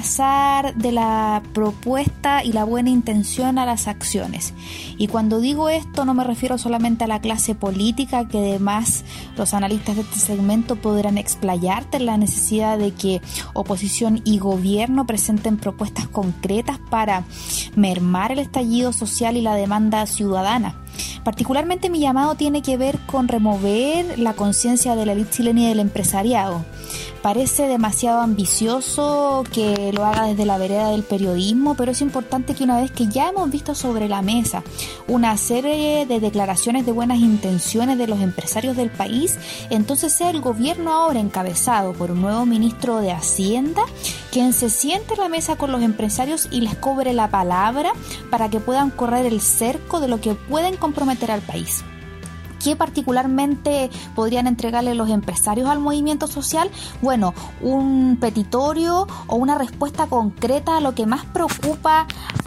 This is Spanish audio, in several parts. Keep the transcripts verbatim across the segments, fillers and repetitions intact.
pasar de la propuesta y la buena intención a las acciones. Y cuando digo esto no me refiero solamente a la clase política, que además los analistas de este segmento podrán explayarte en la necesidad de que oposición y gobierno presenten propuestas concretas para mermar el estallido social y la demanda ciudadana. Particularmente mi llamado tiene que ver con remover la conciencia de la élite chilena y del empresariado. Parece demasiado ambicioso que lo haga desde la vereda del periodismo, pero es importante que una vez que ya hemos visto sobre la mesa una serie de declaraciones de buenas intenciones de los empresarios del país, entonces sea el gobierno ahora encabezado por un nuevo ministro de Hacienda quien se siente en la mesa con los empresarios y les cobre la palabra para que puedan correr el cerco de lo que pueden comprometer al país. ¿Qué particularmente podrían entregarle los empresarios al movimiento social? Bueno, un petitorio o una respuesta concreta a lo que más preocupa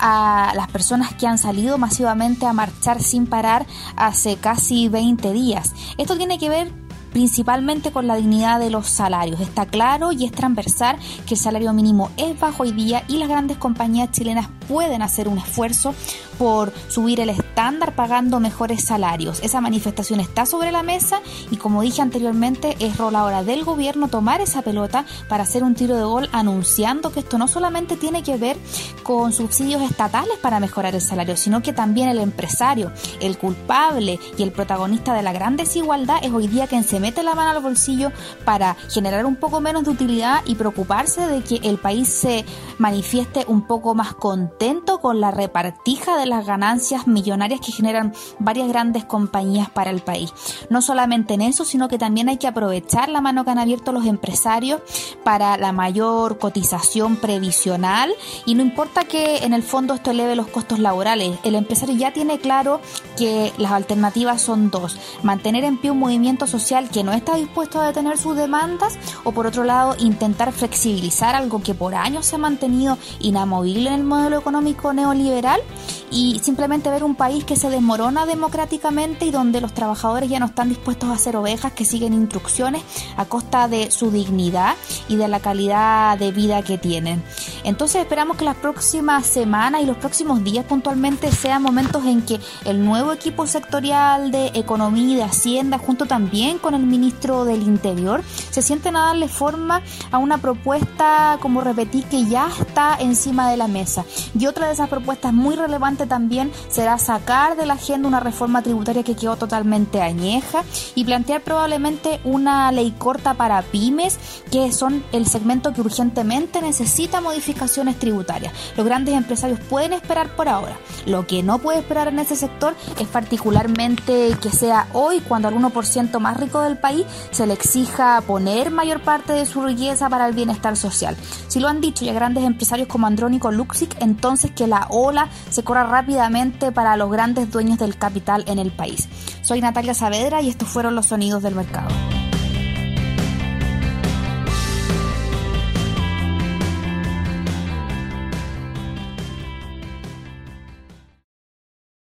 a las personas que han salido masivamente a marchar sin parar hace casi veinte días. Esto tiene que ver principalmente con la dignidad de los salarios. Está claro y es transversal que el salario mínimo es bajo hoy día y las grandes compañías chilenas pueden hacer un esfuerzo por subir el estándar pagando mejores salarios. Esa manifestación está sobre la mesa y, como dije anteriormente, es rol ahora del gobierno tomar esa pelota para hacer un tiro de gol anunciando que esto no solamente tiene que ver con subsidios estatales para mejorar el salario, sino que también el empresario, el culpable y el protagonista de la gran desigualdad es hoy día quien se mete la mano al bolsillo para generar un poco menos de utilidad y preocuparse de que el país se manifieste un poco más contento con la repartija de las ganancias millonarias que generan varias grandes compañías para el país. No solamente en eso, sino que también hay que aprovechar la mano que han abierto los empresarios para la mayor cotización previsional, y no importa que en el fondo esto eleve los costos laborales, el empresario ya tiene claro que las alternativas son dos: mantener en pie un movimiento social que no está dispuesto a detener sus demandas, o por otro lado intentar flexibilizar algo que por años se ha mantenido inamovible en el modelo económico neoliberal, y simplemente ver un país que se desmorona democráticamente y donde los trabajadores ya no están dispuestos a ser ovejas que siguen instrucciones a costa de su dignidad y de la calidad de vida que tienen. Entonces esperamos que las próximas semanas y los próximos días puntualmente sean momentos en que el nuevo equipo sectorial de Economía y de Hacienda, junto también con el ministro del Interior, se sienten a darle forma a una propuesta, como repetí, que ya está encima de la mesa. Y otra de esas propuestas muy relevante también será sacar de la agenda una reforma tributaria que quedó totalmente añeja y plantear probablemente una ley corta para pymes, que son el segmento que urgentemente necesita modificaciones tributarias. Los grandes empresarios pueden esperar por ahora. Lo que no puede esperar en ese sector es particularmente que sea hoy, cuando al uno por ciento más rico del país se le exija poner mayor parte de su riqueza para el bienestar social. Si lo han dicho ya grandes empresarios como Andrónico Luksic, entonces que la ola se corra rápidamente para los grandes dueños del capital en el país. Soy Natalia Saavedra y estos fueron los sonidos del mercado.